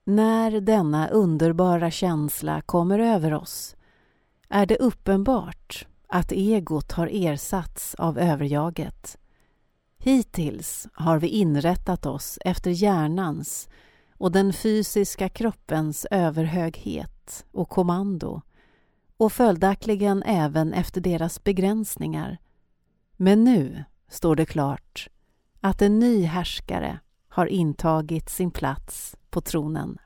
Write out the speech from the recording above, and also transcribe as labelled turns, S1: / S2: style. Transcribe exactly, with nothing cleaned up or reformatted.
S1: När denna underbara känsla kommer över oss är det uppenbart att egot har ersatts av överjaget. Hittills har vi inrättat oss efter hjärnans och den fysiska kroppens överhöghet och kommando och följaktligen även efter deras begränsningar. Men nu står det klart att en ny härskare har intagit sin plats på tronen.